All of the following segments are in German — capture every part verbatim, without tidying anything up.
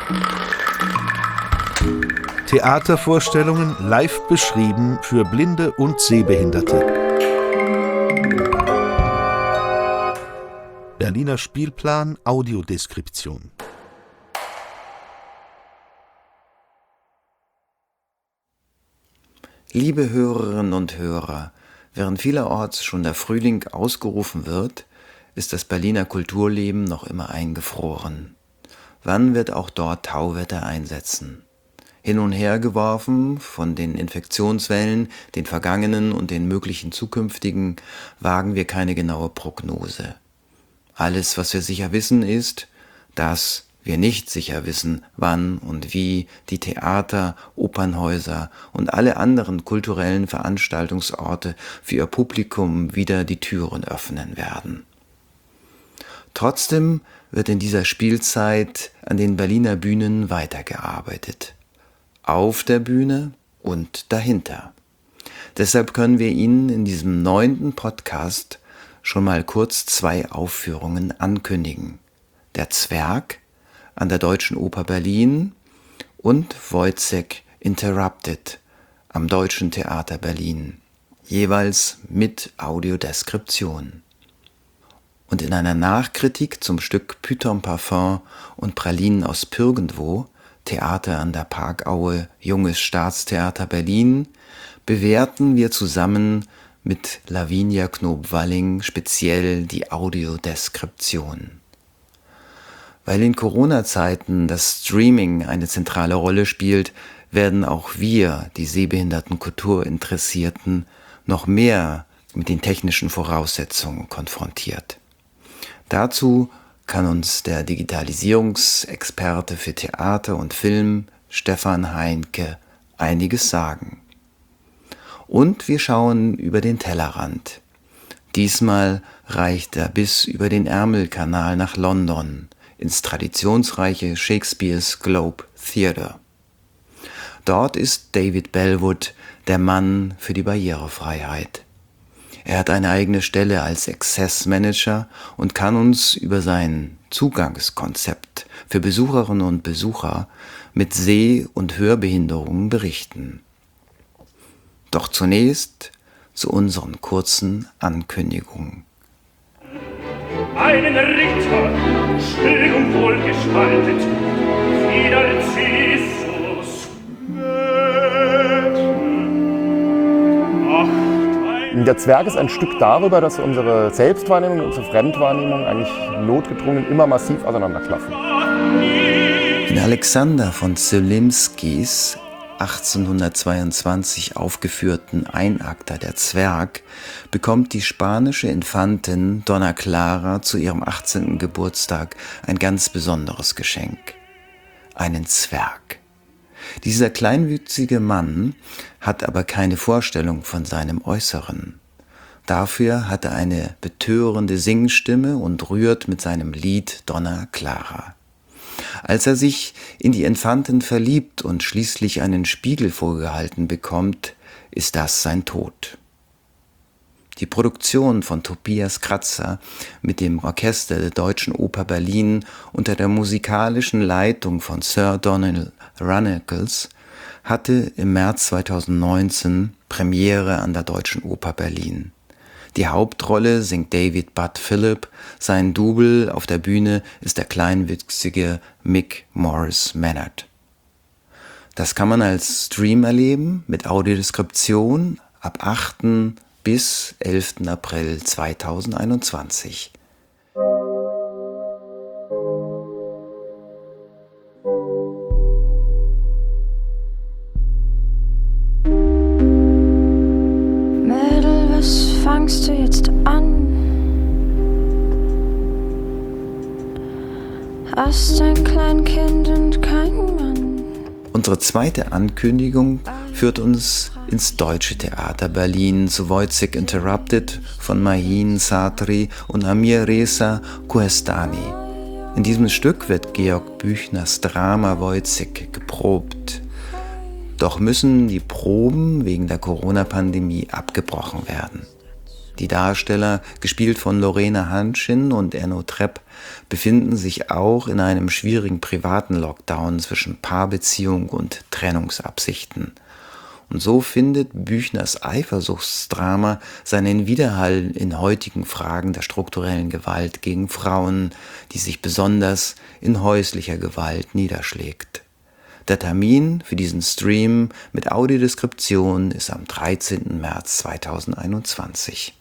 Theatervorstellungen live beschrieben für Blinde und Sehbehinderte. Berliner Spielplan Audiodeskription. Liebe Hörerinnen und Hörer, während vielerorts schon der Frühling ausgerufen wird, ist das Berliner Kulturleben noch immer eingefroren. Wann wird auch dort Tauwetter einsetzen? Hin und her geworfen von den Infektionswellen, den vergangenen und den möglichen zukünftigen, wagen wir keine genaue Prognose. Alles, was wir sicher wissen, ist, dass wir nicht sicher wissen, wann und wie die Theater, Opernhäuser und alle anderen kulturellen Veranstaltungsorte für ihr Publikum wieder die Türen öffnen werden. Trotzdem wird in dieser Spielzeit an den Berliner Bühnen weitergearbeitet. Auf der Bühne und dahinter. Deshalb können wir Ihnen in diesem neunten Podcast schon mal kurz zwei Aufführungen ankündigen. Der Zwerg an der Deutschen Oper Berlin und Wojciech Interrupted am Deutschen Theater Berlin, jeweils mit Audiodeskription. Und in einer Nachkritik zum Stück Python Parfum und Pralinen aus Pürgendwo, Theater an der Parkaue, Junges Staatstheater Berlin, bewerten wir zusammen mit Lavinia Knob-Walling speziell die Audiodeskription. Weil in Corona-Zeiten das Streaming eine zentrale Rolle spielt, werden auch wir, die sehbehinderten Kulturinteressierten, noch mehr mit den technischen Voraussetzungen konfrontiert. Dazu kann uns der Digitalisierungsexperte für Theater und Film, Stefan Heinke, einiges sagen. Und wir schauen über den Tellerrand. Diesmal reicht er bis über den Ärmelkanal nach London, ins traditionsreiche Shakespeare's Globe Theatre. Dort ist David Bellwood der Mann für die Barrierefreiheit. Er hat eine eigene Stelle als Access Manager und kann uns über sein Zugangskonzept für Besucherinnen und Besucher mit Seh- und Hörbehinderungen berichten. Doch zunächst zu unseren kurzen Ankündigungen. Einen Ritter, schön und wohlgestaltet, wie Narcissus. Der Zwerg ist ein Stück darüber, dass unsere Selbstwahrnehmung und unsere Fremdwahrnehmung eigentlich notgedrungen immer massiv auseinanderklaffen. In Alexander von Zemlinskis achtzehnhundertzweiundzwanzig aufgeführten Einakter Der Zwerg bekommt die spanische Infantin Donna Clara zu ihrem achtzehnten Geburtstag ein ganz besonderes Geschenk: einen Zwerg. Dieser kleinwüchsige Mann hat aber keine Vorstellung von seinem Äußeren. Dafür hat er eine betörende Singstimme und rührt mit seinem Lied Donna Clara. Als er sich in die Infantin verliebt und schließlich einen Spiegel vorgehalten bekommt, ist das sein Tod. Die Produktion von Tobias Kratzer mit dem Orchester der Deutschen Oper Berlin unter der musikalischen Leitung von Sir Donald Runnicles hatte im März zweitausendneunzehn Premiere an der Deutschen Oper Berlin. Die Hauptrolle singt David Budd Philip, sein Double auf der Bühne ist der kleinwüchsige Mick Morris Mannert. Das kann man als Stream erleben mit Audiodeskription ab achten bis elften April zweitausendeinundzwanzig. Mädel, was fangst du jetzt an? Hast ein Kleinkind und kein Mann. Unsere zweite Ankündigung führt uns ins Deutsche Theater Berlin zu Wojciech Interrupted von Mahin Satri und Amir Reza Kuhestani. In diesem Stück wird Georg Büchners Drama Wojciech geprobt. Doch müssen die Proben wegen der Corona-Pandemie abgebrochen werden. Die Darsteller, gespielt von Lorena Hanschin und Enno Trepp, befinden sich auch in einem schwierigen privaten Lockdown zwischen Paarbeziehung und Trennungsabsichten. Und so findet Büchners Eifersuchtsdrama seinen Widerhall in heutigen Fragen der strukturellen Gewalt gegen Frauen, die sich besonders in häuslicher Gewalt niederschlägt. Der Termin für diesen Stream mit Audiodeskription ist am dreizehnten März zweitausendeinundzwanzig.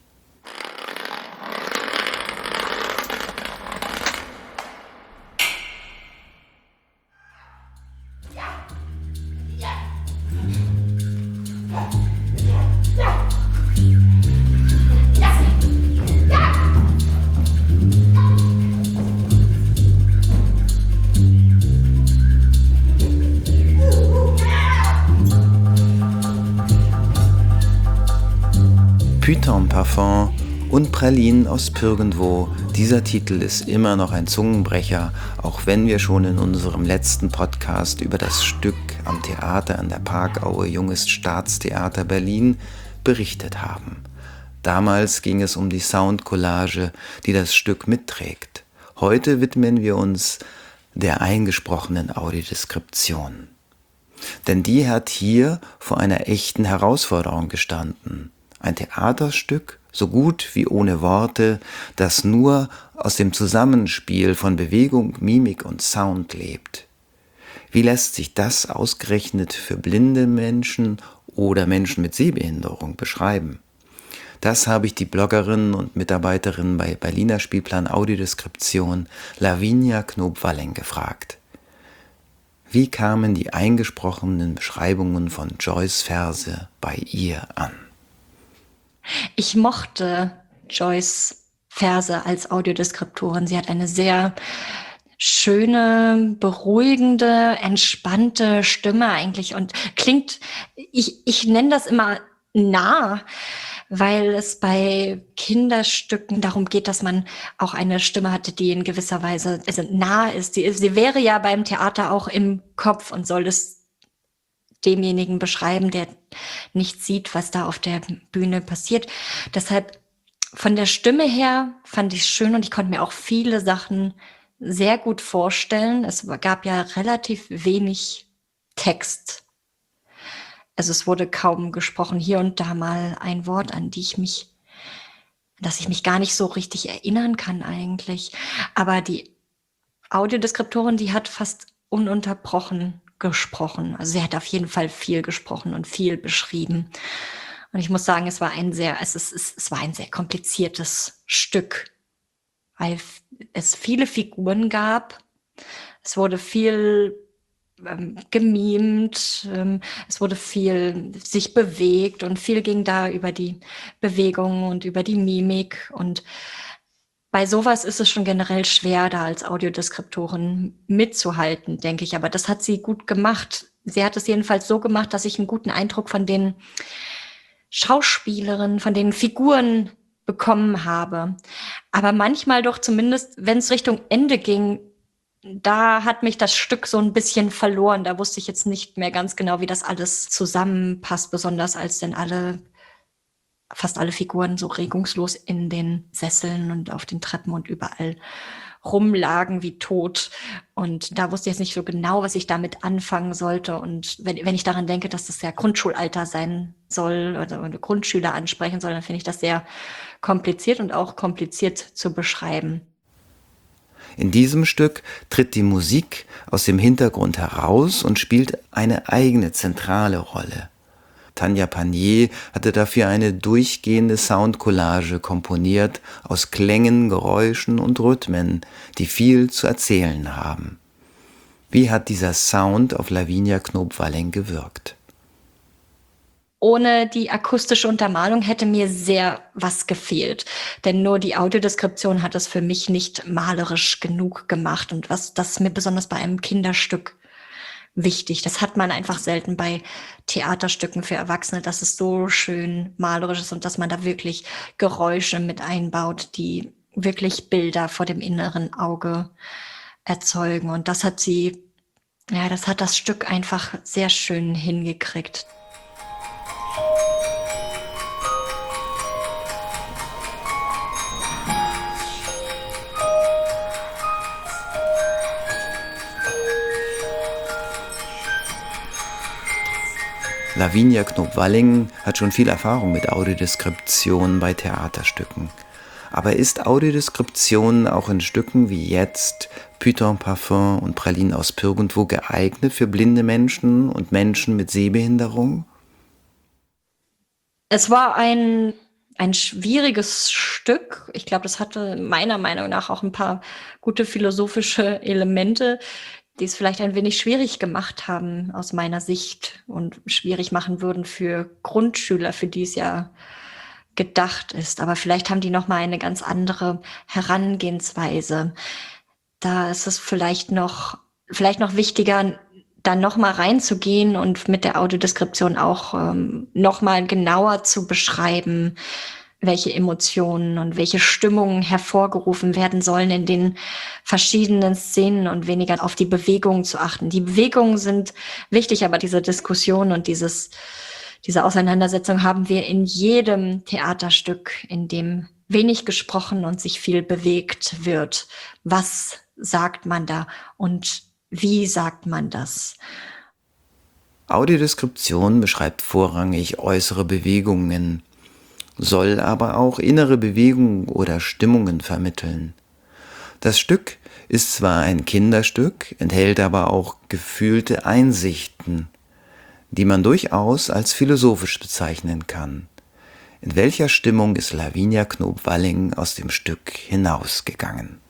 Python Parfum und Pralinen aus Pürgendwo. Dieser Titel ist immer noch ein Zungenbrecher, auch wenn wir schon in unserem letzten Podcast über das Stück am Theater an der Parkaue Junges Staatstheater Berlin berichtet haben. Damals ging es um die Soundcollage, die das Stück mitträgt. Heute widmen wir uns der eingesprochenen Audiodeskription. Denn die hat hier vor einer echten Herausforderung gestanden. Ein Theaterstück, so gut wie ohne Worte, das nur aus dem Zusammenspiel von Bewegung, Mimik und Sound lebt. Wie lässt sich das ausgerechnet für blinde Menschen oder Menschen mit Sehbehinderung beschreiben? Das habe ich die Bloggerin und Mitarbeiterin bei Berliner Spielplan Audiodeskription Lavinia Knob-Walling gefragt. Wie kamen die eingesprochenen Beschreibungen von Joyce' Verse bei ihr an? Ich mochte Joyce' Verse als Audiodeskriptorin. Sie hat eine sehr schöne, beruhigende, entspannte Stimme eigentlich und klingt, ich, ich nenne das immer nah, weil es bei Kinderstücken darum geht, dass man auch eine Stimme hatte, die in gewisser Weise also nah ist. Sie, sie wäre ja beim Theater auch im Kopf und soll es demjenigen beschreiben, der nicht sieht, was da auf der Bühne passiert. Deshalb von der Stimme her fand ich es schön und ich konnte mir auch viele Sachen sehr gut vorstellen. Es gab ja relativ wenig Text. Also es wurde kaum gesprochen. Hier und da mal ein Wort, an die ich mich, dass ich mich gar nicht so richtig erinnern kann eigentlich. Aber die Audiodeskriptorin, die hat fast ununterbrochen gesprochen. Also sie hat auf jeden Fall viel gesprochen und viel beschrieben. Und ich muss sagen, es war ein sehr, es ist, es, es war ein sehr kompliziertes Stück, weil es viele Figuren gab. Es wurde viel ähm, gemimt, ähm, es wurde viel sich bewegt und viel ging da über die Bewegung und über die Mimik. Und bei sowas ist es schon generell schwer, da als Audiodeskriptorin mitzuhalten, denke ich. Aber das hat sie gut gemacht. Sie hat es jedenfalls so gemacht, dass ich einen guten Eindruck von den Schauspielerinnen, von den Figuren bekommen habe. Aber manchmal doch zumindest, wenn es Richtung Ende ging, da hat mich das Stück so ein bisschen verloren. Da wusste ich jetzt nicht mehr ganz genau, wie das alles zusammenpasst, besonders als denn alle fast alle Figuren so regungslos in den Sesseln und auf den Treppen und überall rumlagen wie tot. Und da wusste ich jetzt nicht so genau, was ich damit anfangen sollte. Und wenn, wenn ich daran denke, dass das ja Grundschulalter sein soll oder eine Grundschüler ansprechen soll, dann finde ich das sehr kompliziert und auch kompliziert zu beschreiben. In diesem Stück tritt die Musik aus dem Hintergrund heraus und spielt eine eigene zentrale Rolle. Tanja Panier hatte dafür eine durchgehende Soundcollage komponiert aus Klängen, Geräuschen und Rhythmen, die viel zu erzählen haben. Wie hat dieser Sound auf Lavinia Knob-Walling gewirkt? Ohne die akustische Untermalung hätte mir sehr was gefehlt. Denn nur die Audiodeskription hat es für mich nicht malerisch genug gemacht. Und was das ist mir besonders bei einem Kinderstück wichtig. Das hat man einfach selten bei Theaterstücken für Erwachsene, dass es so schön malerisch ist und dass man da wirklich Geräusche mit einbaut, die wirklich Bilder vor dem inneren Auge erzeugen. Und das hat sie, ja, das hat das Stück einfach sehr schön hingekriegt. Lavinia Knob-Walling hat schon viel Erfahrung mit Audiodeskription bei Theaterstücken. Aber ist Audiodeskription auch in Stücken wie jetzt Python Parfum und Pralinen aus Pirgendwo geeignet für blinde Menschen und Menschen mit Sehbehinderung? Es war ein, ein schwieriges Stück. Ich glaube, das hatte meiner Meinung nach auch ein paar gute philosophische Elemente, die es vielleicht ein wenig schwierig gemacht haben aus meiner Sicht und schwierig machen würden für Grundschüler, für die es ja gedacht ist. Aber vielleicht haben die noch mal eine ganz andere Herangehensweise. Da ist es vielleicht noch, vielleicht noch wichtiger, dann noch mal reinzugehen und mit der Audiodeskription auch ähm, noch mal genauer zu beschreiben, welche Emotionen und welche Stimmungen hervorgerufen werden sollen in den verschiedenen Szenen und weniger auf die Bewegungen zu achten. Die Bewegungen sind wichtig, aber diese Diskussion und dieses, diese Auseinandersetzung haben wir in jedem Theaterstück, in dem wenig gesprochen und sich viel bewegt wird. Was sagt man da und wie sagt man das? Audiodeskription beschreibt vorrangig äußere Bewegungen, soll aber auch innere Bewegungen oder Stimmungen vermitteln. Das Stück ist zwar ein Kinderstück, enthält aber auch gefühlte Einsichten, die man durchaus als philosophisch bezeichnen kann. In welcher Stimmung ist Lavinia Knob-Walling aus dem Stück hinausgegangen?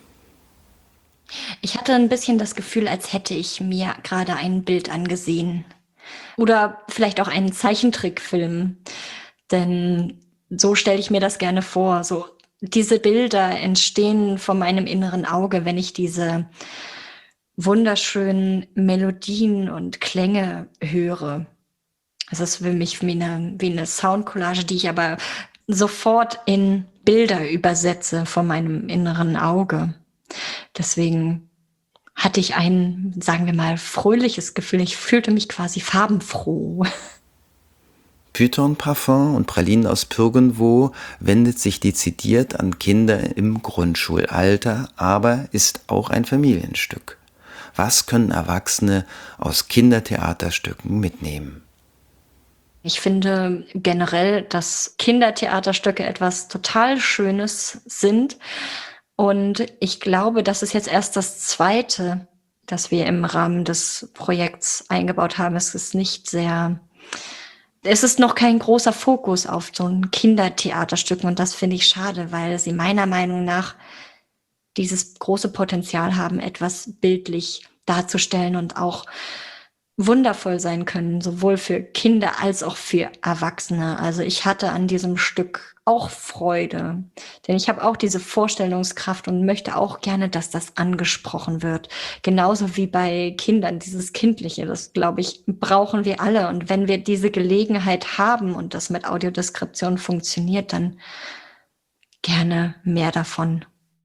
Ich hatte ein bisschen das Gefühl, als hätte ich mir gerade ein Bild angesehen. Oder vielleicht auch einen Zeichentrickfilm. Denn so stelle ich mir das gerne vor. So, diese Bilder entstehen vor meinem inneren Auge, wenn ich diese wunderschönen Melodien und Klänge höre. Es ist für mich wie eine, wie eine Soundcollage, die ich aber sofort in Bilder übersetze vor meinem inneren Auge. Deswegen hatte ich ein, sagen wir mal, fröhliches Gefühl. Ich fühlte mich quasi farbenfroh. Python Parfum und Pralinen aus Pirgendwo wendet sich dezidiert an Kinder im Grundschulalter, aber ist auch ein Familienstück. Was können Erwachsene aus Kindertheaterstücken mitnehmen? Ich finde generell, dass Kindertheaterstücke etwas total Schönes sind. Und ich glaube, das ist jetzt erst das Zweite, das wir im Rahmen des Projekts eingebaut haben. Es ist nicht sehr, es ist noch kein großer Fokus auf so ein Kindertheaterstück. Und das finde ich schade, weil sie meiner Meinung nach dieses große Potenzial haben, etwas bildlich darzustellen und auch wundervoll sein können, sowohl für Kinder als auch für Erwachsene. Also ich hatte an diesem Stück auch Freude, denn ich habe auch diese Vorstellungskraft und möchte auch gerne, dass das angesprochen wird. Genauso wie bei Kindern, dieses Kindliche, das, glaube ich, brauchen wir alle. Und wenn wir diese Gelegenheit haben und das mit Audiodeskription funktioniert, dann gerne mehr davon.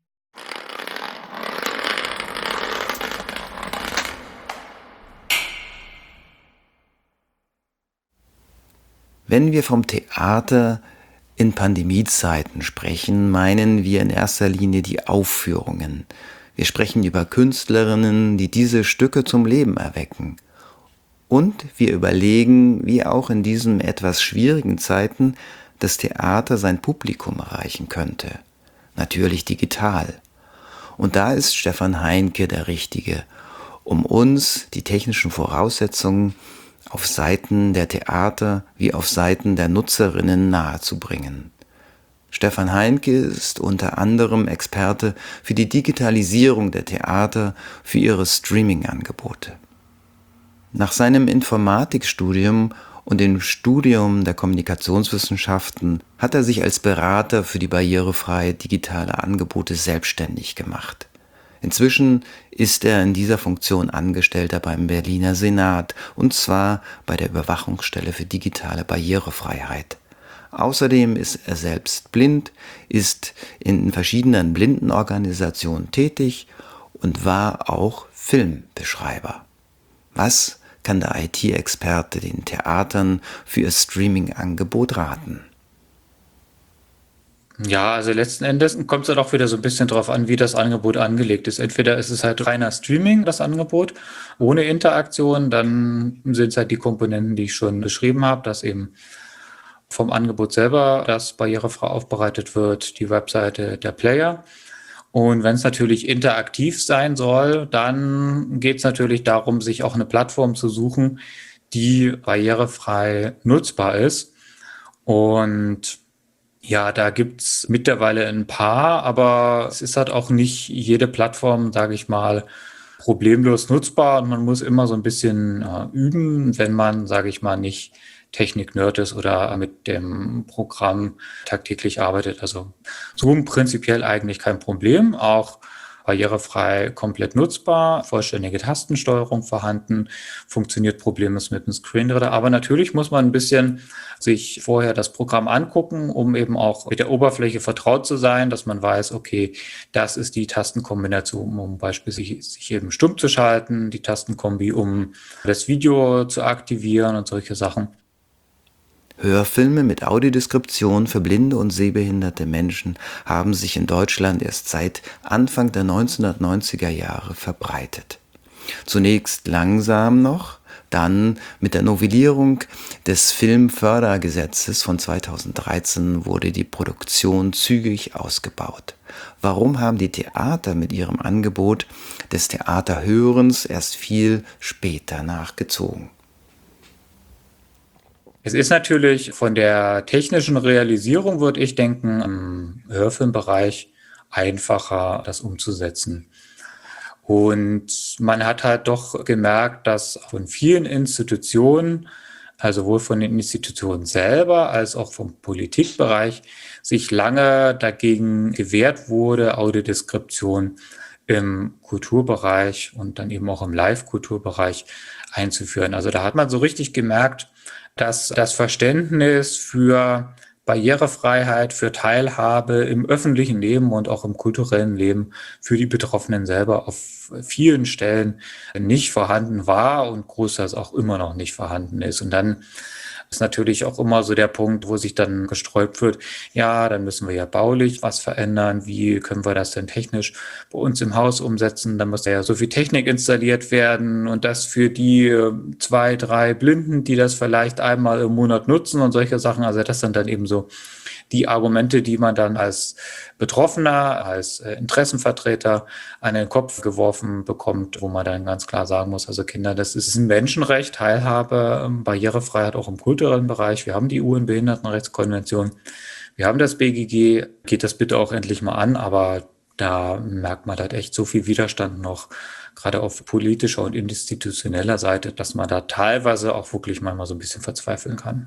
Wenn wir vom Theater in Pandemiezeiten sprechen, meinen wir in erster Linie die Aufführungen. Wir sprechen über Künstlerinnen, die diese Stücke zum Leben erwecken. Und wir überlegen, wie auch in diesen etwas schwierigen Zeiten das Theater sein Publikum erreichen könnte. Natürlich digital. Und da ist Stefan Heinke der Richtige, um uns die technischen Voraussetzungen auf Seiten der Theater wie auf Seiten der Nutzerinnen nahezubringen. Stefan Heinke ist unter anderem Experte für die Digitalisierung der Theater für ihre Streaming-Angebote. Nach seinem Informatikstudium und dem Studium der Kommunikationswissenschaften hat er sich als Berater für die barrierefreie digitale Angebote selbstständig gemacht. Inzwischen ist er in dieser Funktion Angestellter beim Berliner Senat, und zwar bei der Überwachungsstelle für digitale Barrierefreiheit. Außerdem ist er selbst blind, ist in verschiedenen Blindenorganisationen tätig und war auch Filmbeschreiber. Was kann der I T-Experte den Theatern für ihr Streaming-Angebot raten? Ja, also letzten Endes kommt es dann auch wieder so ein bisschen drauf an, wie das Angebot angelegt ist. Entweder ist es halt reiner Streaming, das Angebot, ohne Interaktion, dann sind es halt die Komponenten, die ich schon beschrieben habe, dass eben vom Angebot selber das barrierefrei aufbereitet wird, die Webseite, der Player. Und wenn es natürlich interaktiv sein soll, dann geht es natürlich darum, sich auch eine Plattform zu suchen, die barrierefrei nutzbar ist. Und ja, da gibt's mittlerweile ein paar, aber es ist halt auch nicht jede Plattform, sage ich mal, problemlos nutzbar. Und man muss immer so ein bisschen äh, üben, wenn man, sage ich mal, nicht Technik-Nerd ist oder mit dem Programm tagtäglich arbeitet. Also Zoom prinzipiell eigentlich kein Problem, auch barrierefrei komplett nutzbar, vollständige Tastensteuerung vorhanden, funktioniert problemlos mit dem Screenreader. Aber natürlich muss man ein bisschen sich vorher das Programm angucken, um eben auch mit der Oberfläche vertraut zu sein, dass man weiß, okay, das ist die Tastenkombination, um beispielsweise sich eben stumm zu schalten, die Tastenkombi, um das Video zu aktivieren und solche Sachen. Hörfilme mit Audiodeskription für blinde und sehbehinderte Menschen haben sich in Deutschland erst seit Anfang der neunzehnhundertneunziger Jahre verbreitet. Zunächst langsam noch, dann mit der Novellierung des Filmfördergesetzes von zweitausenddreizehn wurde die Produktion zügig ausgebaut. Warum haben die Theater mit ihrem Angebot des Theaterhörens erst viel später nachgezogen? Es ist natürlich von der technischen Realisierung, würde ich denken, im Hörfilmbereich einfacher, das umzusetzen. Und man hat halt doch gemerkt, dass von vielen Institutionen, also sowohl von den Institutionen selber als auch vom Politikbereich, sich lange dagegen gewehrt wurde, Audiodeskription im Kulturbereich und dann eben auch im Live-Kulturbereich einzuführen. Also da hat man so richtig gemerkt, dass das Verständnis für Barrierefreiheit, für Teilhabe im öffentlichen Leben und auch im kulturellen Leben für die Betroffenen selber auf vielen Stellen nicht vorhanden war und großteils auch immer noch nicht vorhanden ist. Und dann ist natürlich auch immer so der Punkt, wo sich dann gesträubt wird, ja, dann müssen wir ja baulich was verändern, wie können wir das denn technisch bei uns im Haus umsetzen, dann muss ja so viel Technik installiert werden und das für die zwei, drei Blinden, die das vielleicht einmal im Monat nutzen und solche Sachen, also das sind dann eben so die Argumente, die man dann als Betroffener, als Interessenvertreter an den Kopf geworfen bekommt, wo man dann ganz klar sagen muss, also Kinder, das ist ein Menschenrecht, Teilhabe, Barrierefreiheit auch im kulturellen Bereich. Wir haben die U N-Behindertenrechtskonvention, wir haben das B G G, geht das bitte auch endlich mal an, aber da merkt man halt echt so viel Widerstand noch, gerade auf politischer und institutioneller Seite, dass man da teilweise auch wirklich manchmal so ein bisschen verzweifeln kann.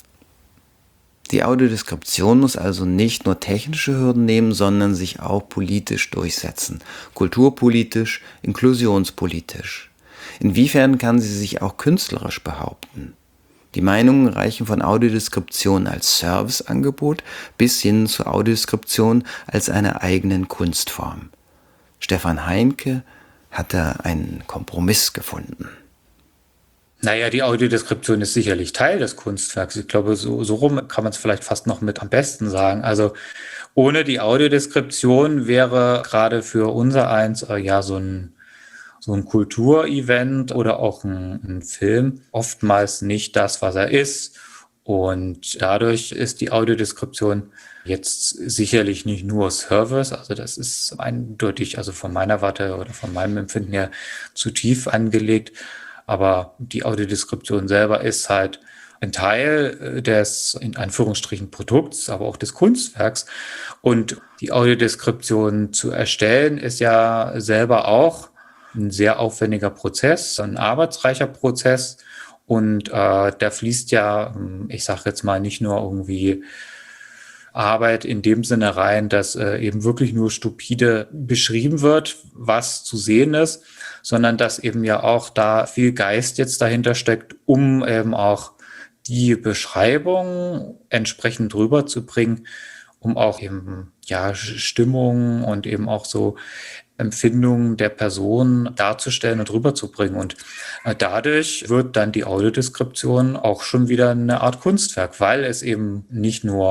Die Audiodeskription muss also nicht nur technische Hürden nehmen, sondern sich auch politisch durchsetzen. Kulturpolitisch, inklusionspolitisch. Inwiefern kann sie sich auch künstlerisch behaupten? Die Meinungen reichen von Audiodeskription als Serviceangebot bis hin zur Audiodeskription als einer eigenen Kunstform. Stefan Heinke hat da einen Kompromiss gefunden. Naja, die Audiodeskription ist sicherlich Teil des Kunstwerks. Ich glaube, so, so rum kann man es vielleicht fast noch mit am besten sagen. Also ohne die Audiodeskription wäre gerade für unser eins äh, ja so ein, so ein Kulturevent oder auch ein, ein Film oftmals nicht das, was er ist. Und dadurch ist die Audiodeskription jetzt sicherlich nicht nur Service, also das ist eindeutig, also von meiner Warte oder von meinem Empfinden her zu tief angelegt. Aber die Audiodeskription selber ist halt ein Teil des, in Anführungsstrichen, Produkts, aber auch des Kunstwerks. Und die Audiodeskription zu erstellen, ist ja selber auch ein sehr aufwendiger Prozess, ein arbeitsreicher Prozess. Und äh, da fließt ja, ich sage jetzt mal, nicht nur irgendwie Arbeit in dem Sinne rein, dass äh, eben wirklich nur stupide beschrieben wird, was zu sehen ist, sondern dass eben ja auch da viel Geist jetzt dahinter steckt, um eben auch die Beschreibung entsprechend rüberzubringen, um auch eben ja Stimmung und eben auch so Empfindungen der Person darzustellen und rüberzubringen. Und äh, dadurch wird dann die Audiodeskription auch schon wieder eine Art Kunstwerk, weil es eben nicht nur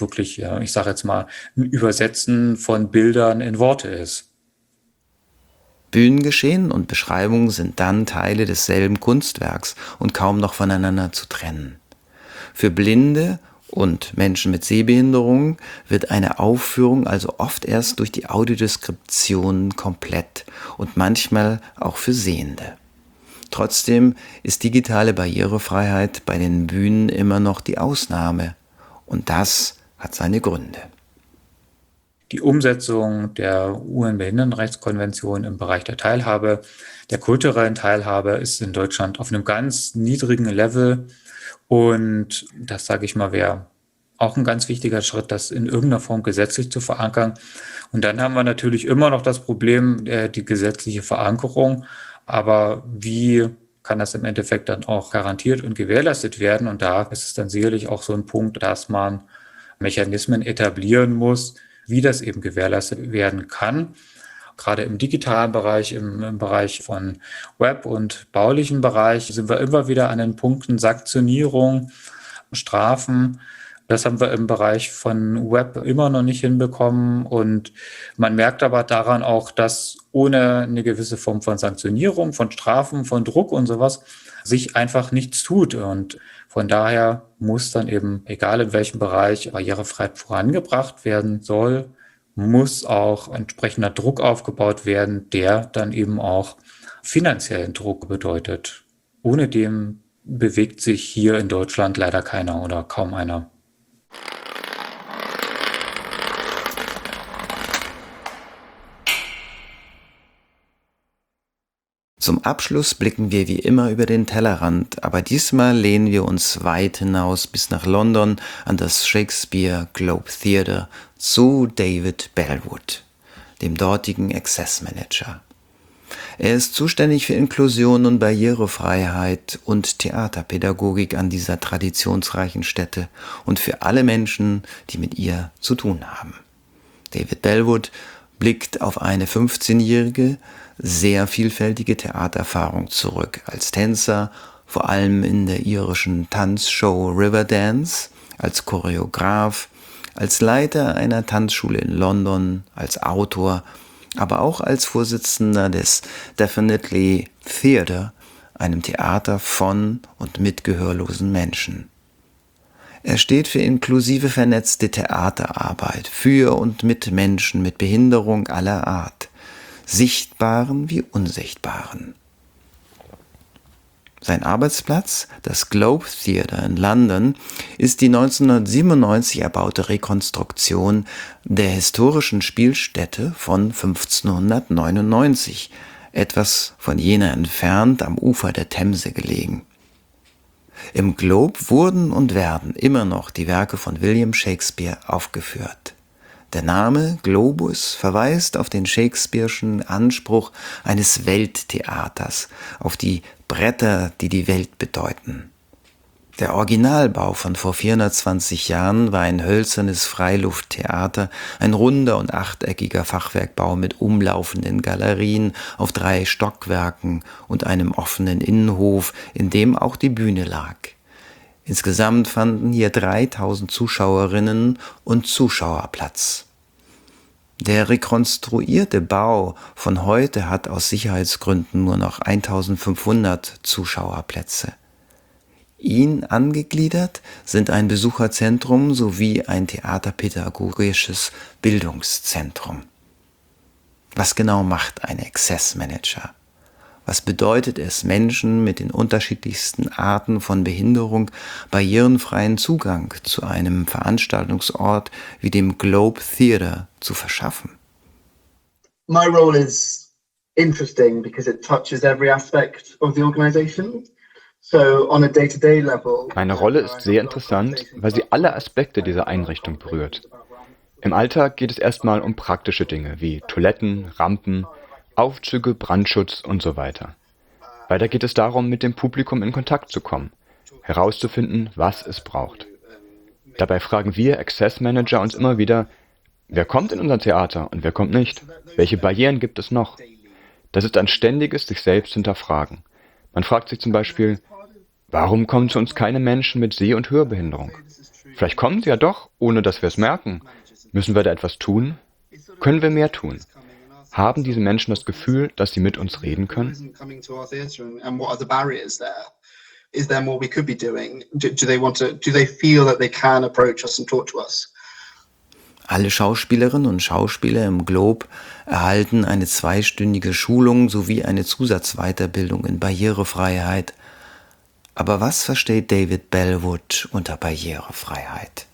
wirklich, ja, ich sage jetzt mal, ein Übersetzen von Bildern in Worte ist. Bühnengeschehen und Beschreibung sind dann Teile desselben Kunstwerks und kaum noch voneinander zu trennen. Für Blinde und Menschen mit Sehbehinderung wird eine Aufführung also oft erst durch die Audiodeskription komplett und manchmal auch für Sehende. Trotzdem ist digitale Barrierefreiheit bei den Bühnen immer noch die Ausnahme und das hat seine Gründe. Die Umsetzung der U N-Behindertenrechtskonvention im Bereich der Teilhabe, der kulturellen Teilhabe, ist in Deutschland auf einem ganz niedrigen Level. Und das, sage ich mal, wäre auch ein ganz wichtiger Schritt, das in irgendeiner Form gesetzlich zu verankern. Und dann haben wir natürlich immer noch das Problem, äh, die gesetzliche Verankerung. Aber wie kann das im Endeffekt dann auch garantiert und gewährleistet werden? Und da ist es dann sicherlich auch so ein Punkt, dass man Mechanismen etablieren muss, wie das eben gewährleistet werden kann. Gerade im digitalen Bereich, im, im Bereich von Web- und baulichen Bereich sind wir immer wieder an den Punkten Sanktionierung, Strafen. Das haben wir im Bereich von Web immer noch nicht hinbekommen. Und man merkt aber daran auch, dass ohne eine gewisse Form von Sanktionierung, von Strafen, von Druck und sowas sich einfach nichts tut. Und von daher muss dann eben, egal in welchem Bereich Barrierefreiheit vorangebracht werden soll, muss auch entsprechender Druck aufgebaut werden, der dann eben auch finanziellen Druck bedeutet. Ohne dem bewegt sich hier in Deutschland leider keiner oder kaum einer. Zum Abschluss blicken wir wie immer über den Tellerrand, aber diesmal lehnen wir uns weit hinaus bis nach London an das Shakespeare Globe Theatre zu David Bellwood, dem dortigen Access Manager. Er ist zuständig für Inklusion und Barrierefreiheit und Theaterpädagogik an dieser traditionsreichen Stätte und für alle Menschen, die mit ihr zu tun haben. David Bellwood blickt auf eine fünfzehnjährige, sehr vielfältige Theatererfahrung zurück, als Tänzer, vor allem in der irischen Tanzshow Riverdance, als Choreograf, als Leiter einer Tanzschule in London, als Autor, aber auch als Vorsitzender des Definitely Theatre, einem Theater von und mit gehörlosen Menschen. Er steht für inklusive vernetzte Theaterarbeit für und mit Menschen mit Behinderung aller Art, sichtbaren wie unsichtbaren. Sein Arbeitsplatz, das Globe Theatre in London, ist die neunzehnhundertsiebenundneunzig erbaute Rekonstruktion der historischen Spielstätte von fünfzehnhundertneunundneunzig, etwas von jener entfernt am Ufer der Themse gelegen. Im Globe wurden und werden immer noch die Werke von William Shakespeare aufgeführt. Der Name Globus verweist auf den Shakespeare'schen Anspruch eines Welttheaters, auf die Bretter, die die Welt bedeuten. Der Originalbau von vor vierhundertzwanzig Jahren war ein hölzernes Freilufttheater, ein runder und achteckiger Fachwerkbau mit umlaufenden Galerien auf drei Stockwerken und einem offenen Innenhof, in dem auch die Bühne lag. Insgesamt fanden hier dreitausend Zuschauerinnen und Zuschauer Platz. Der rekonstruierte Bau von heute hat aus Sicherheitsgründen nur noch eintausendfünfhundert Zuschauerplätze. Ihn angegliedert sind ein Besucherzentrum sowie ein theaterpädagogisches Bildungszentrum. Was genau macht ein Access Manager? Was bedeutet es, Menschen mit den unterschiedlichsten Arten von Behinderung barrierenfreien Zugang zu einem Veranstaltungsort wie dem Globe Theatre zu verschaffen? My role is interesting because it touches every aspect of the organization. So on a day-to-day level. Meine Rolle ist sehr interessant, weil sie alle Aspekte dieser Einrichtung berührt. Im Alltag geht es erstmal um praktische Dinge wie Toiletten, Rampen, Aufzüge, Brandschutz und so weiter. Weiter geht es darum, mit dem Publikum in Kontakt zu kommen, herauszufinden, was es braucht. Dabei fragen wir Access Manager uns immer wieder, wer kommt in unser Theater und wer kommt nicht? Welche Barrieren gibt es noch? Das ist ein ständiges sich selbst hinterfragen. Man fragt sich zum Beispiel, warum kommen zu uns keine Menschen mit Seh- und Hörbehinderung? Vielleicht kommen sie ja doch, ohne dass wir es merken. Müssen wir da etwas tun? Können wir mehr tun? Haben diese Menschen das Gefühl, dass sie mit uns reden können? Is there more we could be doing? Do, do they want to, do they feel that they can approach us and talk to us? Alle Schauspielerinnen und Schauspieler im Globe erhalten eine zweistündige Schulung sowie eine Zusatzweiterbildung in Barrierefreiheit. Aber was versteht David Bellwood unter Barrierefreiheit?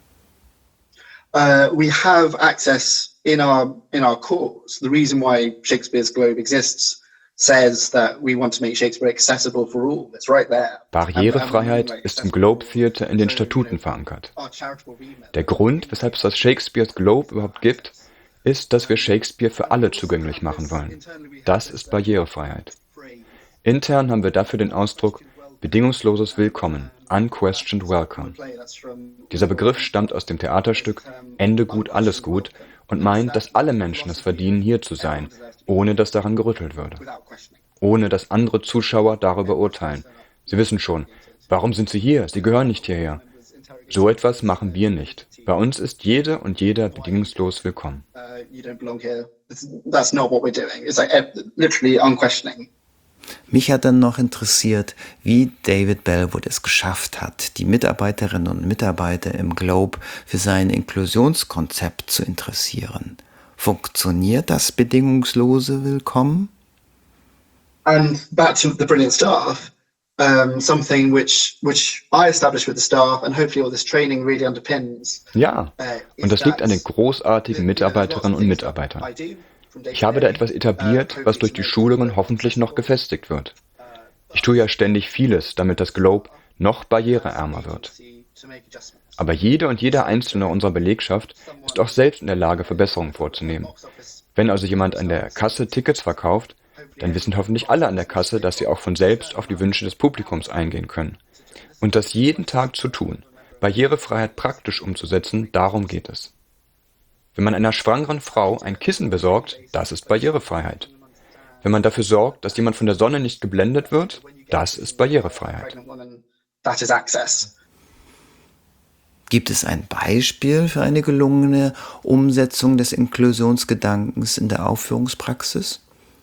Uh, we have access in our in our course. The reason why Shakespeare's Globe exists says that we want to make Shakespeare accessible for all. It's right there. Barrierefreiheit ist im Globe Theatre in den Statuten verankert. Der Grund, weshalb es das Shakespeare's Globe überhaupt gibt, ist, dass wir Shakespeare für alle zugänglich machen wollen. Das ist Barrierefreiheit. Intern haben wir dafür den Ausdruck bedingungsloses Willkommen, unquestioned welcome. Dieser Begriff stammt aus dem Theaterstück Ende gut, alles gut und meint, dass alle Menschen es verdienen, hier zu sein, ohne dass daran gerüttelt würde. Ohne dass andere Zuschauer darüber urteilen. Sie wissen schon, warum sind sie hier? Sie gehören nicht hierher. So etwas machen wir nicht. Bei uns ist jede und jeder bedingungslos willkommen. Mich hat dann noch interessiert, wie David Bellwood es geschafft hat, die Mitarbeiterinnen und Mitarbeiter im Globe für sein Inklusionskonzept zu interessieren. Funktioniert das bedingungslose Willkommen? And back to the brilliant staff, um, something which which I established with the staff and hopefully all this training really underpins. Ja, und das liegt an den großartigen Mitarbeiterinnen und Mitarbeitern. Ich habe da etwas etabliert, was durch die Schulungen hoffentlich noch gefestigt wird. Ich tue ja ständig vieles, damit das Globe noch barriereärmer wird. Aber jede und jeder Einzelne unserer Belegschaft ist auch selbst in der Lage, Verbesserungen vorzunehmen. Wenn also jemand an der Kasse Tickets verkauft, dann wissen hoffentlich alle an der Kasse, dass sie auch von selbst auf die Wünsche des Publikums eingehen können. Und das jeden Tag zu tun, Barrierefreiheit praktisch umzusetzen, darum geht es. Wenn man einer schwangeren Frau ein Kissen besorgt, das ist Barrierefreiheit. Wenn man dafür sorgt, dass jemand von der Sonne nicht geblendet wird, das ist Barrierefreiheit. That is access. Gibt es ein Beispiel für eine gelungene Umsetzung des Inklusionsgedankens in der Aufführungspraxis?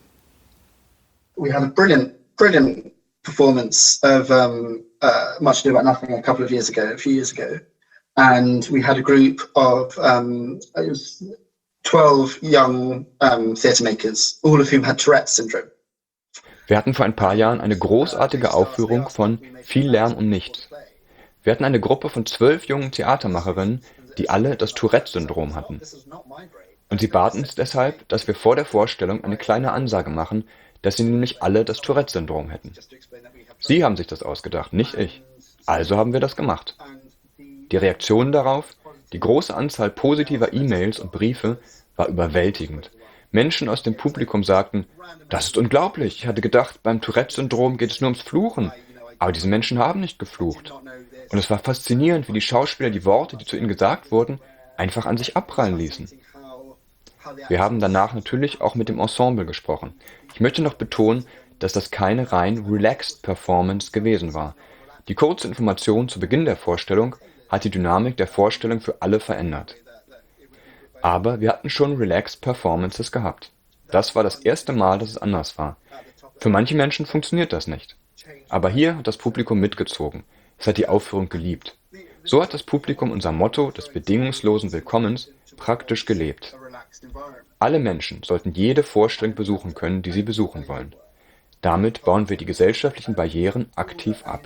We had a brilliant, brilliant performance of um, uh, Much Ado About Nothing a couple of years ago, a few years ago. And we had a group of um, it was twelve young um, theatre makers, all of whom had Tourette's syndrome. Wir hatten vor ein paar Jahren eine großartige Aufführung von Viel Lärm um nichts. Wir hatten eine Gruppe von zwölf jungen Theatermacherinnen, die alle das Tourette-Syndrom hatten. Und sie baten uns deshalb, dass wir vor der Vorstellung eine kleine Ansage machen, dass sie nämlich alle das Tourette-Syndrom hätten. Sie haben sich das ausgedacht, nicht ich. Also haben wir das gemacht. Die Reaktion darauf, die große Anzahl positiver E-Mails und Briefe, war überwältigend. Menschen aus dem Publikum sagten, das ist unglaublich, ich hatte gedacht, beim Tourette-Syndrom geht es nur ums Fluchen. Aber diese Menschen haben nicht geflucht. Und es war faszinierend, wie die Schauspieler die Worte, die zu ihnen gesagt wurden, einfach an sich abprallen ließen. Wir haben danach natürlich auch mit dem Ensemble gesprochen. Ich möchte noch betonen, dass das keine rein relaxed Performance gewesen war. Die kurze Information zu Beginn der Vorstellung hat die Dynamik der Vorstellung für alle verändert. Aber wir hatten schon relaxed Performances gehabt. Das war das erste Mal, dass es anders war. Für manche Menschen funktioniert das nicht. Aber hier hat das Publikum mitgezogen. Es hat die Aufführung geliebt. So hat das Publikum unser Motto des bedingungslosen Willkommens praktisch gelebt. Alle Menschen sollten jede Vorstellung besuchen können, die sie besuchen wollen. Damit bauen wir die gesellschaftlichen Barrieren aktiv ab.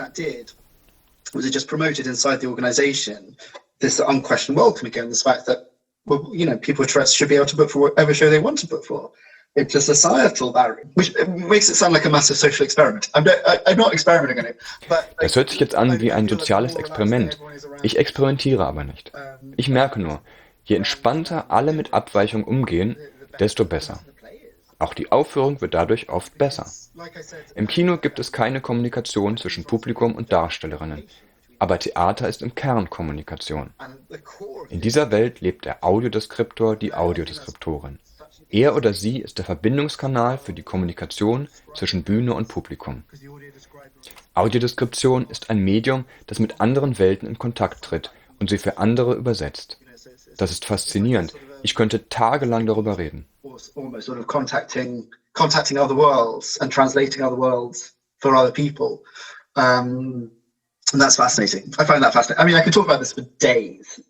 Was it just promoted inside the organisation this unquestioned welcome again, this fact that, well, you know, people with Tourette's should be able to book for whatever show they want to book for. It's a societal barrier, which makes it sound like a massive social experiment. I'm, I'm not experimenting on it. But das hört sich jetzt an wie ein soziales Experiment. Ich experimentiere aber nicht. Ich merke nur, je entspannter alle mit Abweichung umgehen, desto besser. Auch die Aufführung wird dadurch oft besser. Im Kino gibt es keine Kommunikation zwischen Publikum und Darstellerinnen, aber Theater ist im Kern Kommunikation. In dieser Welt lebt der Audiodeskriptor, die Audiodeskriptorin. Er oder sie ist der Verbindungskanal für die Kommunikation zwischen Bühne und Publikum. Audiodeskription ist ein Medium, das mit anderen Welten in Kontakt tritt und sie für andere übersetzt. Das ist faszinierend. Ich könnte tagelang darüber reden. Almost sort of contacting, contacting other worlds and translating other worlds for other people. Um, and that's fascinating. I find that fascinating. I mean, I could talk about this for days.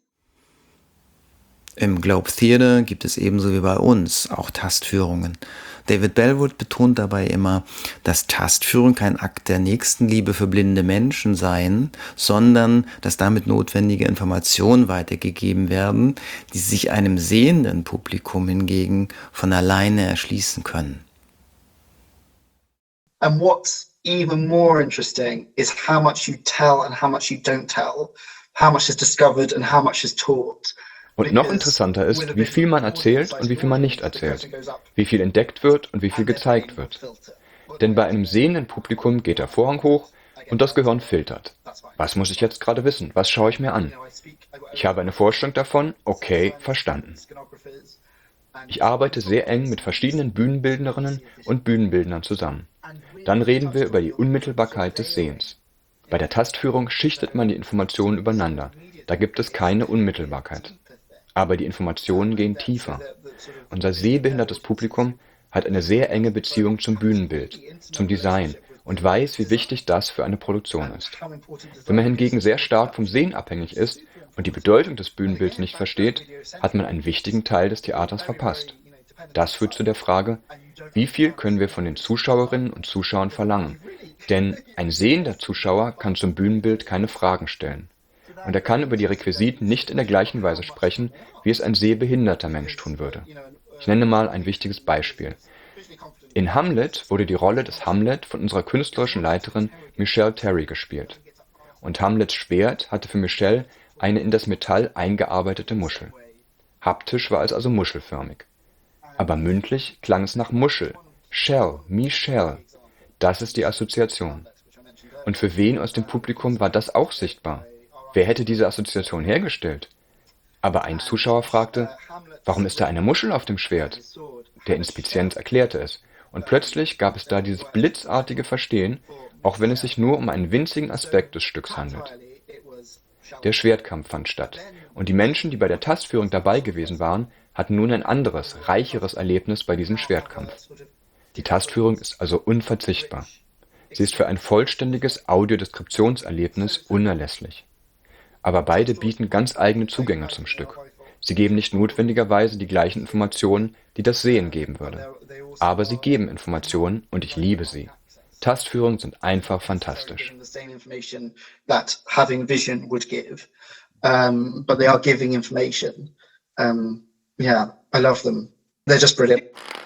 Im Globe Theatre gibt es ebenso wie bei uns auch Tastführungen. David Bellwood betont dabei immer, dass Tastführung kein Akt der Nächstenliebe für blinde Menschen seien, sondern dass damit notwendige Informationen weitergegeben werden, die sich einem sehenden Publikum hingegen von alleine erschließen können. And what's even more interesting is how much you tell and how much you don't tell, how much is discovered and how much is taught. Und noch interessanter ist, wie viel man erzählt und wie viel man nicht erzählt, wie viel entdeckt wird und wie viel gezeigt wird. Denn bei einem sehenden Publikum geht der Vorhang hoch und das Gehirn filtert. Was muss ich jetzt gerade wissen? Was schaue ich mir an? Ich habe eine Vorstellung davon, okay, verstanden. Ich arbeite sehr eng mit verschiedenen Bühnenbildnerinnen und Bühnenbildnern zusammen. Dann reden wir über die Unmittelbarkeit des Sehens. Bei der Tastführung schichtet man die Informationen übereinander. Da gibt es keine Unmittelbarkeit. Aber die Informationen gehen tiefer. Unser sehbehindertes Publikum hat eine sehr enge Beziehung zum Bühnenbild, zum Design und weiß, wie wichtig das für eine Produktion ist. Wenn man hingegen sehr stark vom Sehen abhängig ist und die Bedeutung des Bühnenbilds nicht versteht, hat man einen wichtigen Teil des Theaters verpasst. Das führt zu der Frage, wie viel können wir von den Zuschauerinnen und Zuschauern verlangen? Denn ein sehender Zuschauer kann zum Bühnenbild keine Fragen stellen. Und er kann über die Requisiten nicht in der gleichen Weise sprechen, wie es ein sehbehinderter Mensch tun würde. Ich nenne mal ein wichtiges Beispiel. In Hamlet wurde die Rolle des Hamlet von unserer künstlerischen Leiterin Michelle Terry gespielt. Und Hamlets Schwert hatte für Michelle eine in das Metall eingearbeitete Muschel. Haptisch war es also muschelförmig. Aber mündlich klang es nach Muschel. Shell, Michelle. Das ist die Assoziation. Und für wen aus dem Publikum war das auch sichtbar? Wer hätte diese Assoziation hergestellt? Aber ein Zuschauer fragte, warum ist da eine Muschel auf dem Schwert? Der Inspizient erklärte es. Und plötzlich gab es da dieses blitzartige Verstehen, auch wenn es sich nur um einen winzigen Aspekt des Stücks handelt. Der Schwertkampf fand statt. Und die Menschen, die bei der Tastführung dabei gewesen waren, hatten nun ein anderes, reicheres Erlebnis bei diesem Schwertkampf. Die Tastführung ist also unverzichtbar. Sie ist für ein vollständiges Audiodeskriptionserlebnis unerlässlich. Aber beide bieten ganz eigene Zugänge zum Stück. Sie geben nicht notwendigerweise die gleichen Informationen, die das Sehen geben würde. Aber sie geben Informationen und ich liebe sie. Tastführungen sind einfach fantastisch. That having vision would give, um, but they are giving information. Um, yeah, I love them. They're just brilliant.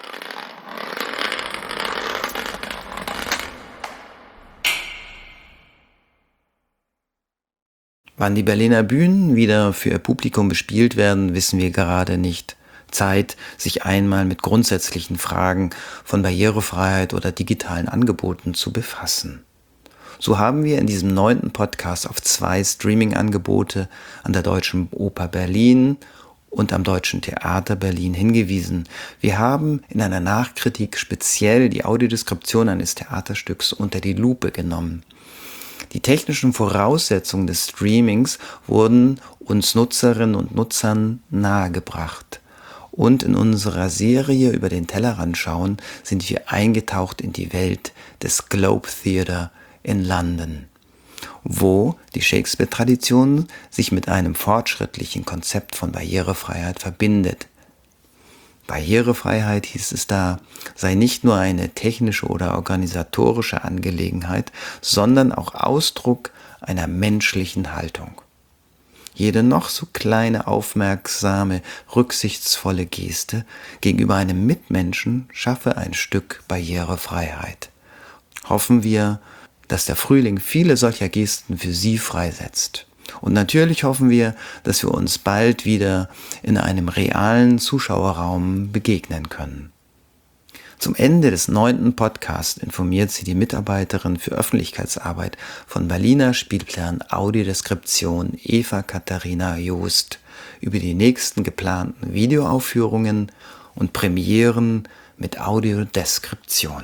Wann die Berliner Bühnen wieder für ihr Publikum bespielt werden, wissen wir gerade nicht. Zeit, sich einmal mit grundsätzlichen Fragen von Barrierefreiheit oder digitalen Angeboten zu befassen. So haben wir in diesem neunten Podcast auf zwei Streaming-Angebote an der Deutschen Oper Berlin und am Deutschen Theater Berlin hingewiesen. Wir haben in einer Nachkritik speziell die Audiodeskription eines Theaterstücks unter die Lupe genommen. Die technischen Voraussetzungen des Streamings wurden uns Nutzerinnen und Nutzern nahegebracht. Und in unserer Serie über den Tellerrand schauen, sind wir eingetaucht in die Welt des Globe Theatre in London, wo die Shakespeare-Tradition sich mit einem fortschrittlichen Konzept von Barrierefreiheit verbindet. Barrierefreiheit, hieß es da, sei nicht nur eine technische oder organisatorische Angelegenheit, sondern auch Ausdruck einer menschlichen Haltung. Jede noch so kleine, aufmerksame, rücksichtsvolle Geste gegenüber einem Mitmenschen schaffe ein Stück Barrierefreiheit. Hoffen wir, dass der Frühling viele solcher Gesten für Sie freisetzt. Und natürlich hoffen wir, dass wir uns bald wieder in einem realen Zuschauerraum begegnen können. Zum Ende des neunten Podcasts informiert sie die Mitarbeiterin für Öffentlichkeitsarbeit von Berliner Spielplan Audiodeskription Eva Katharina Joost über die nächsten geplanten Videoaufführungen und Premieren mit Audiodeskription.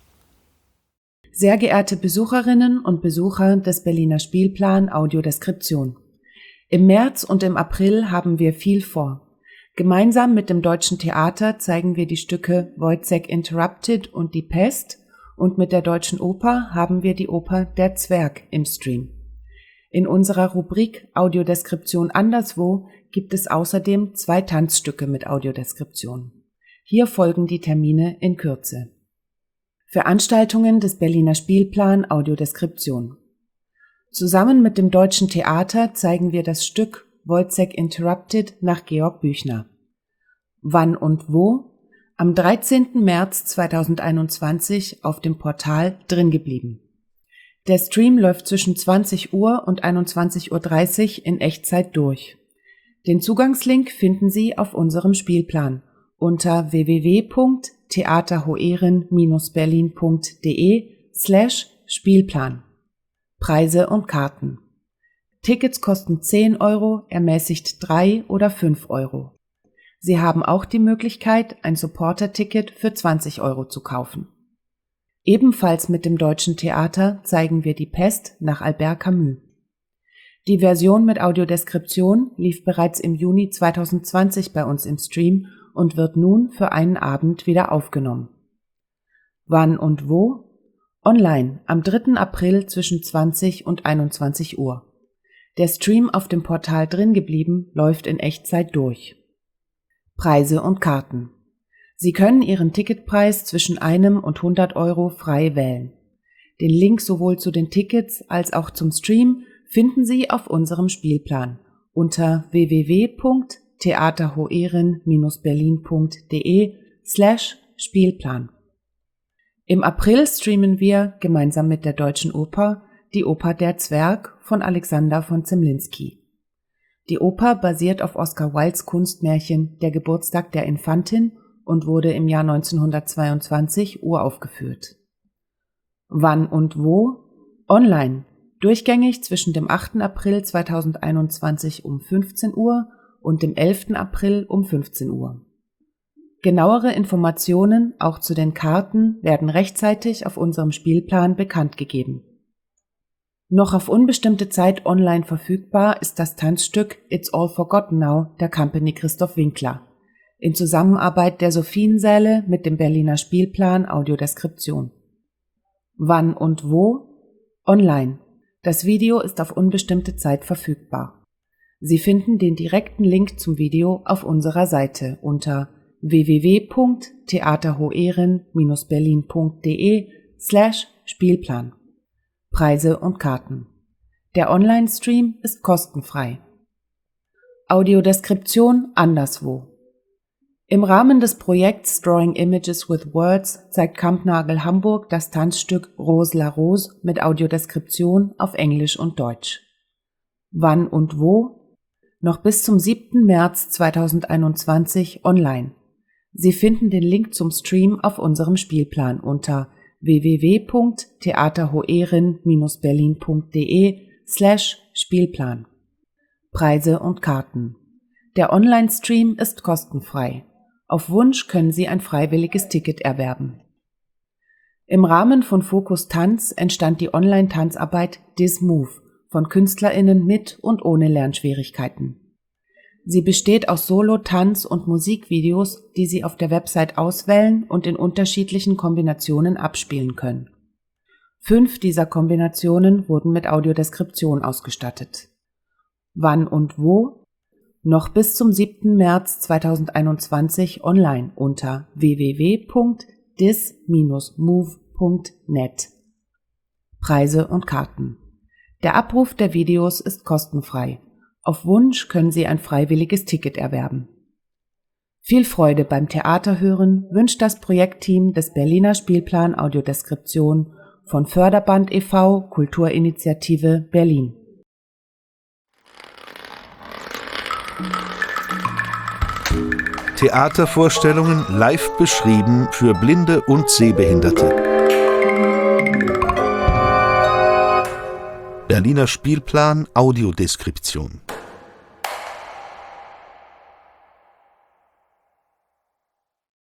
Sehr geehrte Besucherinnen und Besucher des Berliner Spielplan Audiodeskription. Im März und im April haben wir viel vor. Gemeinsam mit dem Deutschen Theater zeigen wir die Stücke Wojciech Interrupted und Die Pest und mit der Deutschen Oper haben wir die Oper Der Zwerg im Stream. In unserer Rubrik Audiodeskription anderswo gibt es außerdem zwei Tanzstücke mit Audiodeskription. Hier folgen die Termine in Kürze. Veranstaltungen des Berliner Spielplan Audiodeskription. Zusammen mit dem Deutschen Theater zeigen wir das Stück Wojciech Interrupted nach Georg Büchner. Wann und wo? Am dreizehnten März zweitausendeinundzwanzig auf dem Portal Dringeblieben. Der Stream läuft zwischen zwanzig Uhr und einundzwanzig Uhr dreißig in Echtzeit durch. Den Zugangslink finden Sie auf unserem Spielplan unter w w w punkt theaterhoeren Bindestrich berlin punkt de slash Spielplan. Preise und Karten. Tickets kosten zehn Euro, ermäßigt drei oder fünf Euro. Sie haben auch die Möglichkeit, ein Supporter-Ticket für zwanzig Euro zu kaufen. Ebenfalls mit dem Deutschen Theater zeigen wir Die Pest nach Albert Camus. Die Version mit Audiodeskription lief bereits im Juni zweitausendzwanzig bei uns im Stream und wird nun für einen Abend wieder aufgenommen. Wann und wo? Online am dritten April zwischen zwanzig und einundzwanzig Uhr. Der Stream auf dem Portal Dringeblieben läuft in Echtzeit durch. Preise und Karten. Sie können Ihren Ticketpreis zwischen einem und hundert Euro frei wählen. Den Link sowohl zu den Tickets als auch zum Stream finden Sie auf unserem Spielplan unter w w w punkt theaterhoeren Bindestrich berlin punkt de slash Spielplan. Im April streamen wir gemeinsam mit der Deutschen Oper die Oper Der Zwerg von Alexander von Zemlinsky. Die Oper basiert auf Oscar Wildes Kunstmärchen Der Geburtstag der Infantin und wurde im Jahr neunzehnhundertzweiundzwanzig uraufgeführt. Wann und wo? Online, durchgängig zwischen dem achten April zweitausendeinundzwanzig um fünfzehn Uhr und dem elften April um fünfzehn Uhr. Genauere Informationen auch zu den Karten werden rechtzeitig auf unserem Spielplan bekannt gegeben. Noch auf unbestimmte Zeit online verfügbar ist das Tanzstück It's All Forgotten Now der Company Christoph Winkler in Zusammenarbeit der Sophiensäle mit dem Berliner Spielplan Audiodeskription. Wann und wo? Online. Das Video ist auf unbestimmte Zeit verfügbar. Sie finden den direkten Link zum Video auf unserer Seite unter w w w punkt theaterhoeren Bindestrich berlin punkt de slash Spielplan. Preise und Karten. Der Online-Stream ist kostenfrei. Audiodeskription anderswo. Im Rahmen des Projekts Drawing Images with Words zeigt Kampnagel Hamburg das Tanzstück Rose la Rose mit Audiodeskription auf Englisch und Deutsch. Wann und wo? Noch bis zum siebten März zweitausendeinundzwanzig online. Sie finden den Link zum Stream auf unserem Spielplan unter w w w punkt theaterhoeren Bindestrich berlin punkt de slash Spielplan. Preise und Karten. Der Online-Stream ist kostenfrei. Auf Wunsch können Sie ein freiwilliges Ticket erwerben. Im Rahmen von Fokus Tanz entstand die Online-Tanzarbeit This Move von KünstlerInnen mit und ohne Lernschwierigkeiten. Sie besteht aus Solo-, Tanz- und Musikvideos, die Sie auf der Website auswählen und in unterschiedlichen Kombinationen abspielen können. Fünf dieser Kombinationen wurden mit Audiodeskription ausgestattet. Wann und wo? Noch bis zum siebten März zweitausendeinundzwanzig online unter w w w punkt dis dash move punkt net. Preise und Karten. Der Abruf der Videos ist kostenfrei. Auf Wunsch können Sie ein freiwilliges Ticket erwerben. Viel Freude beim Theaterhören wünscht das Projektteam des Berliner Spielplan Audiodeskription von Förderband e V Kulturinitiative Berlin. Theatervorstellungen live beschrieben für Blinde und Sehbehinderte. Berliner Spielplan Audiodeskription.